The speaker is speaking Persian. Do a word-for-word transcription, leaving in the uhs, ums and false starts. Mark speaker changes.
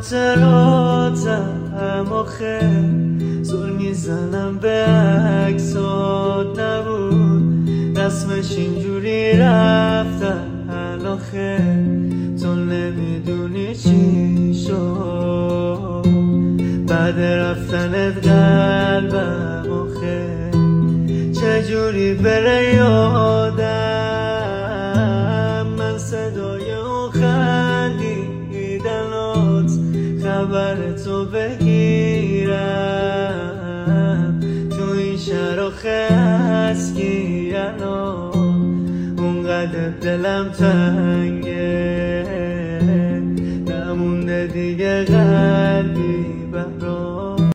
Speaker 1: خاطراتم آخه زل میزنم به عکسات نبود رسمش اینجوری رفتن آخه تو نمیدونی چی شد بعد رفتنت قلبم آخه چجوری بره یادم من صدای اون خندیدنات خبر تو بگیرم تو این شهر آخه از گیرنا اونقدر دلم تنگه نمونده دیگه قلبی